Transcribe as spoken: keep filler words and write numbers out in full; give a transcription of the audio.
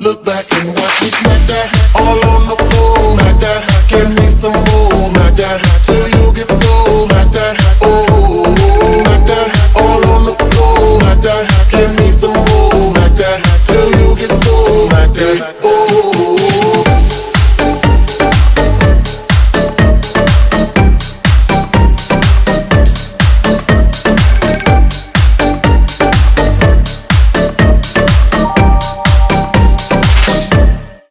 Look back and watch me smack that all on the